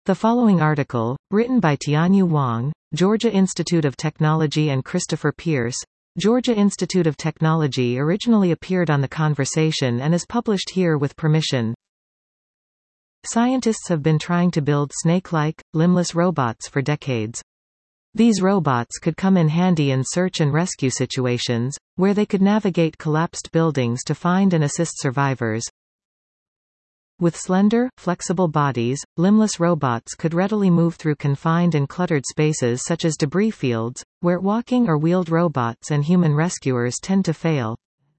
The following article, written by Tianyu Wang, Georgia Institute of Technology, and Christopher Pierce, Georgia Institute of Technology, originally appeared on The Conversation and is published here with permission. Scientists have been trying to build snake-like, limbless robots for decades. These robots could come in handy in search and rescue situations, where they could navigate collapsed buildings to find and assist survivors. With slender, flexible bodies, limbless robots could readily move through confined and cluttered spaces such as debris fields, where walking or wheeled robots and human rescuers tend to fail.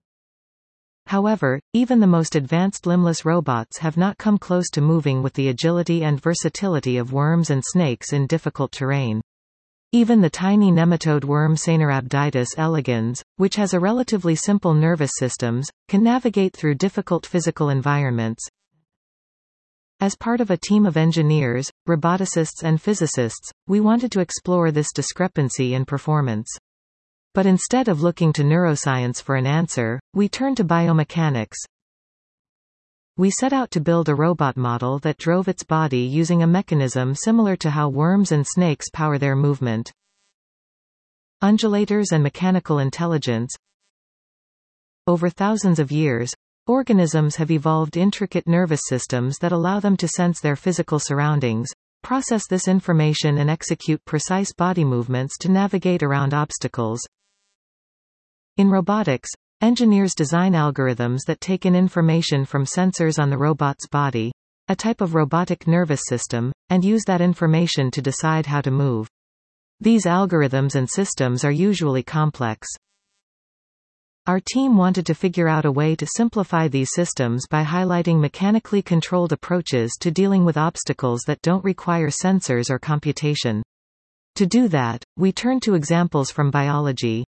However, even the most advanced limbless robots have not come close to moving with the agility and versatility of worms and snakes in difficult terrain. Even the tiny nematode worm Caenorhabditis elegans, which has a relatively simple nervous system, can navigate through difficult physical environments. As part of a team of engineers, roboticists and physicists, we wanted to explore this discrepancy in performance. But instead of looking to neuroscience for an answer, we turned to biomechanics. We set out to build a robot model that drove its body using a mechanism similar to how worms and snakes power their movement. Undulators and mechanical intelligence. Over thousands of years, organisms have evolved intricate nervous systems that allow them to sense their physical surroundings, process this information and execute precise body movements to navigate around obstacles. In robotics, engineers design algorithms that take in information from sensors on the robot's body, a type of robotic nervous system, and use that information to decide how to move. These algorithms and systems are usually complex. Our team wanted to figure out a way to simplify these systems by highlighting mechanically controlled approaches to dealing with obstacles that don't require sensors or computation. To do that, we turned to examples from biology.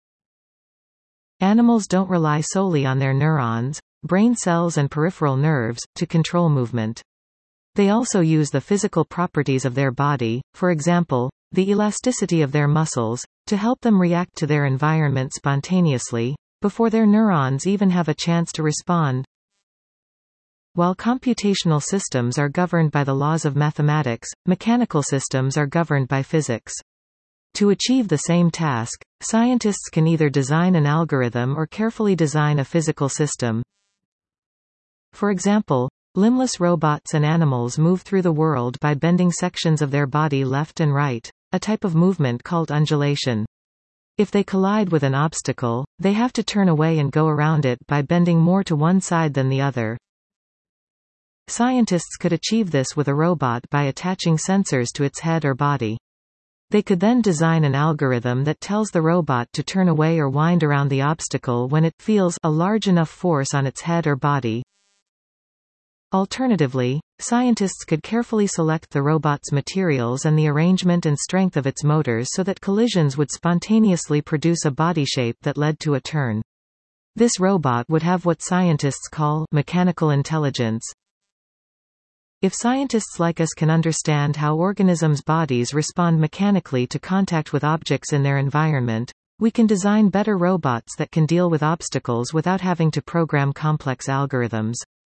Animals don't rely solely on their neurons, brain cells and peripheral nerves, to control movement. They also use the physical properties of their body, for example, the elasticity of their muscles, to help them react to their environment spontaneously, before their neurons even have a chance to respond. While computational systems are governed by the laws of mathematics, mechanical systems are governed by physics. To achieve the same task, scientists can either design an algorithm or carefully design a physical system. For example, limbless robots and animals move through the world by bending sections of their body left and right, a type of movement called undulation. If they collide with an obstacle, they have to turn away and go around it by bending more to one side than the other. Scientists could achieve this with a robot by attaching sensors to its head or body. They could then design an algorithm that tells the robot to turn away or wind around the obstacle when it feels a large enough force on its head or body. Alternatively, scientists could carefully select the robot's materials and the arrangement and strength of its motors so that collisions would spontaneously produce a body shape that led to a turn. This robot would have what scientists call mechanical intelligence. If scientists like us can understand how organisms' bodies respond mechanically to contact with objects in their environment, we can design better robots that can deal with obstacles without having to program complex algorithms.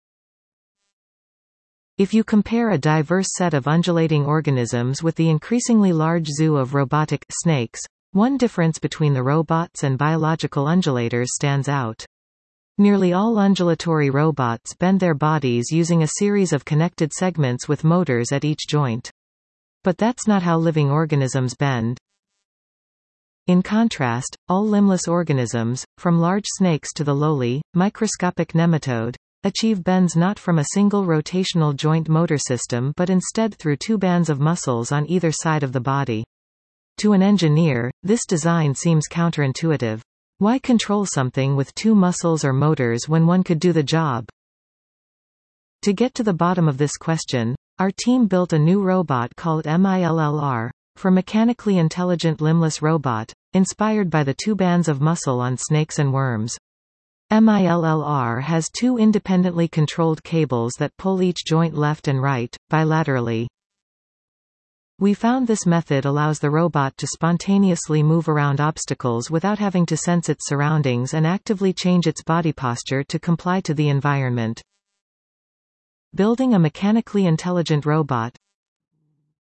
If you compare a diverse set of undulating organisms with the increasingly large zoo of robotic snakes, one difference between the robots and biological undulators stands out. Nearly all undulatory robots bend their bodies using a series of connected segments with motors at each joint. But that's not how living organisms bend. In contrast, all limbless organisms, from large snakes to the lowly, microscopic nematode, achieve bends not from a single rotational joint motor system but instead through two bands of muscles on either side of the body. To an engineer, this design seems counterintuitive. Why control something with two muscles or motors when one could do the job? To get to the bottom of this question, our team built a new robot called MILLR, for mechanically intelligent limbless robot, inspired by the two bands of muscle on snakes and worms. MILLR has two independently controlled cables that pull each joint left and right, bilaterally. We found this method allows the robot to spontaneously move around obstacles without having to sense its surroundings and actively change its body posture to comply to the environment. Building a mechanically intelligent robot.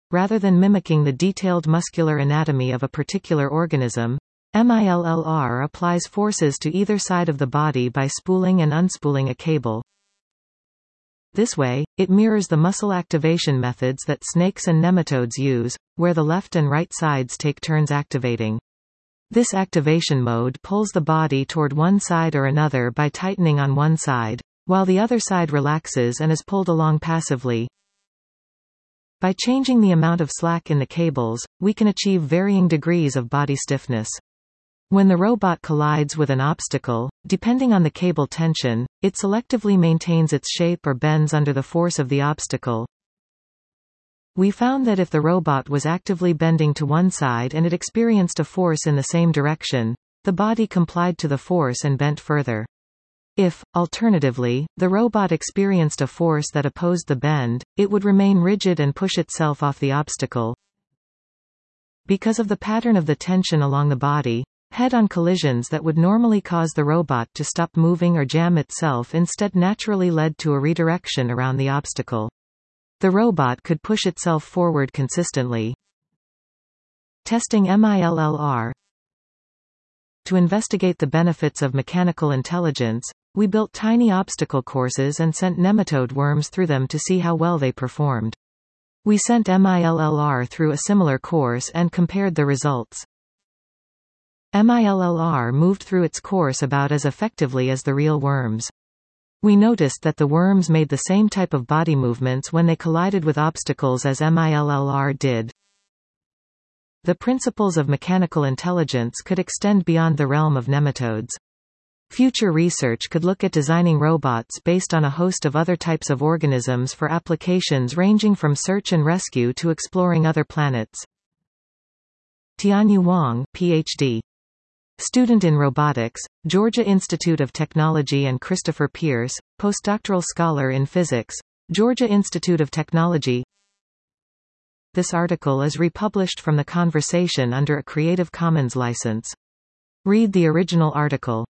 rather than mimicking the detailed muscular anatomy of a particular organism. MILLR applies forces to either side of the body by spooling and unspooling a cable. This way, it mirrors the muscle activation methods that snakes and nematodes use, where the left and right sides take turns activating. This activation mode pulls the body toward one side or another by tightening on one side, while the other side relaxes and is pulled along passively. By changing the amount of slack in the cables, we can achieve varying degrees of body stiffness. When the robot collides with an obstacle, depending on the cable tension, it selectively maintains its shape or bends under the force of the obstacle. We found that if the robot was actively bending to one side and it experienced a force in the same direction, the body complied to the force and bent further. If, alternatively, the robot experienced a force that opposed the bend, it would remain rigid and push itself off the obstacle. Because of the pattern of the tension along the body, head-on collisions that would normally cause the robot to stop moving or jam itself instead naturally led to a redirection around the obstacle. The robot could push itself forward consistently. Testing MILLR. To investigate the benefits of mechanical intelligence, we built tiny obstacle courses and sent nematode worms through them to see how well they performed. We sent MILLR through a similar course and compared the results. MILLR moved through its course about as effectively as the real worms. We noticed that the worms made the same type of body movements when they collided with obstacles as MILLR did. The principles of mechanical intelligence could extend beyond the realm of nematodes. Future research could look at designing robots based on a host of other types of organisms for applications ranging from search and rescue to exploring other planets. Tianyu Wang, Ph.D. Student in Robotics, Georgia Institute of Technology, and Christopher Pierce, postdoctoral scholar in Physics, Georgia Institute of Technology. This article is republished from the conversation under a Creative Commons license. Read the original article.